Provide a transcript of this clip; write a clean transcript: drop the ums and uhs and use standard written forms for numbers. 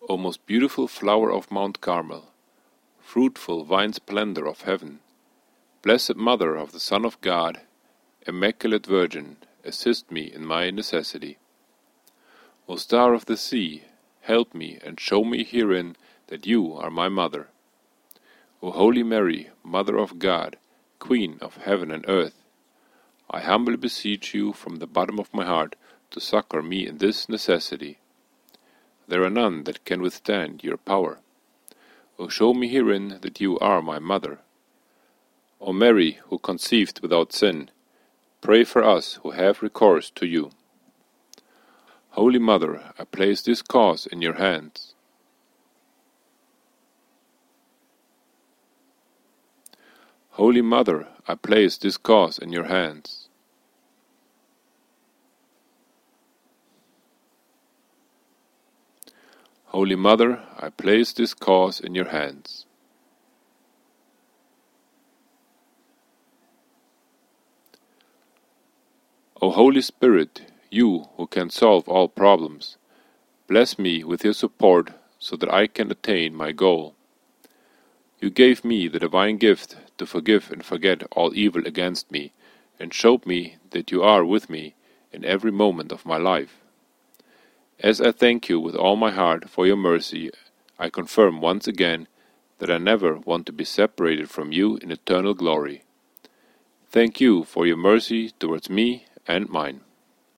O most beautiful flower of Mount Carmel, fruitful vine splendor of heaven, blessed Mother of the Son of God, Immaculate Virgin, assist me in my necessity. O Star of the Sea, help me and show me herein that you are my Mother. O Holy Mary, Mother of God, Queen of heaven and earth, I humbly beseech you from the bottom of my heart to succor me in this necessity. There are none that can withstand your power. O show me herein that you are my Mother. O Mary, who conceived without sin, pray for us who have recourse to you. Holy Mother, I place this cause in your hands. Holy Mother, I place this cause in your hands. Holy Mother, I place this cause in your hands. O Holy Spirit, you who can solve all problems, bless me with your support so that I can attain my goal. You gave me the divine gift to forgive and forget all evil against me, and showed me that you are with me in every moment of my life. As I thank you with all my heart for your mercy, I confirm once again that I never want to be separated from you in eternal glory. Thank you for your mercy towards me and mine.